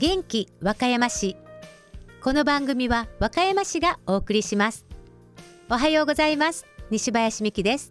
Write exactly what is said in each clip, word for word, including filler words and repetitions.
元気和歌山市。この番組は和歌山市がお送りします。おはようございます。西林美希です。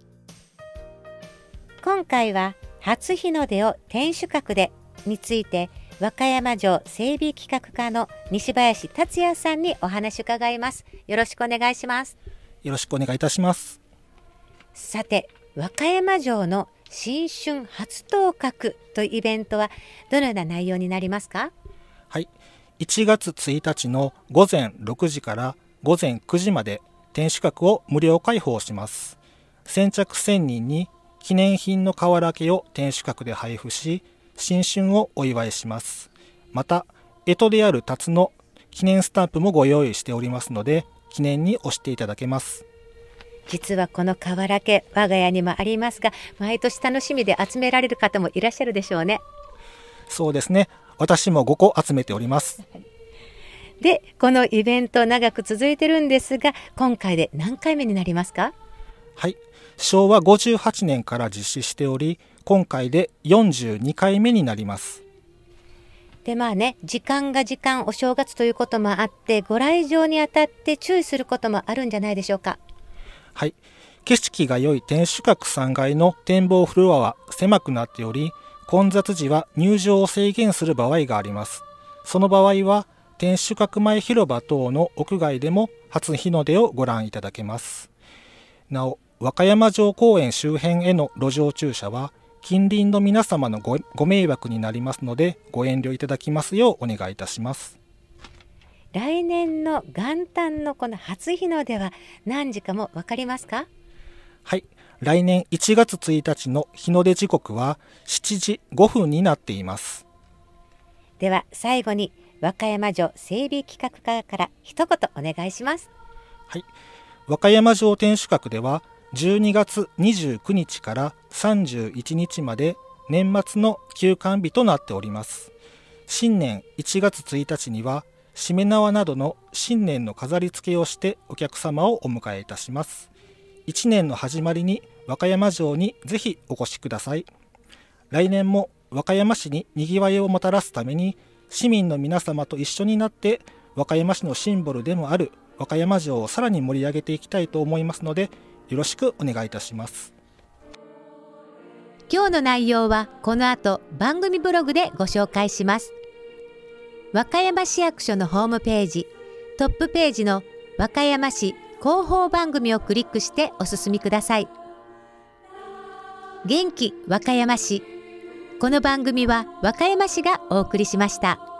今回は初日の出を天守閣でについて、和歌山城整備企画課の西林達也さんにお話を伺います。よろしくお願いします。 よろしくお願いいたします。 さて、和歌山城の新春初当閣というイベントはどのような内容になりますか？ はい、いちがつついたちのごぜんろくじからごぜんくじまで天守閣を無料開放します。先着せんにんに記念品の瓦家を天守閣で配布し、新春をお祝いします。また、干支である辰の記念スタンプもご用意しておりますので、記念に押していただけます。 実はこの瓦家、我が家にもありますが、毎年楽しみで集められる方もいらっしゃるでしょうね。 そうですね。私もごこ集めております。 で、このイベント長く続いてるんですが、今回で何回目になりますか？ はい、しょうわごじゅうはちねんから実施しており、今回でよんじゅうにかいめになります。 でまあね、時間が時間、お正月ということもあって、ご来場にあたって注意することもあるんじゃないでしょうか。 はい、景色が良い天守閣さんがいの展望フロアは狭くなっており、混雑時は入場を制限する場合があります。その場合は天守閣前広場等の屋外でも初日の出をご覧いただけます。なお、和歌山城公園周辺への路上駐車は近隣の皆様の ご, ご迷惑になりますので、ご遠慮いただきますようお願いいたします。 来年の元旦のこの初日の出は何時かも分かりますか？ はい、来年いちがつついたちの日の出時刻はしちじごふんになっています。 では最後に和歌山城整備企画課から一言お願いします。 はい、和歌山城天守閣ではじゅうにがつにじゅうくにちからさんじゅういちにちまで年末の休館日となっております。新年いちがつついたちにはしめ縄などの新年の飾り付けをしてお客様をお迎えいたします。いちねんの始まりに和歌山城にぜひお越しください。来年も和歌山市ににぎわいをもたらすために、市民の皆様と一緒になって和歌山市のシンボルでもある和歌山城をさらに盛り上げていきたいと思いますので、よろしくお願いいたします。 今日の内容はこの後番組ブログでご紹介します。和歌山市役所のホームページトップページの和歌山市広報番組をクリックしてお進みください。元気和歌山市。この番組は和歌山市がお送りしました。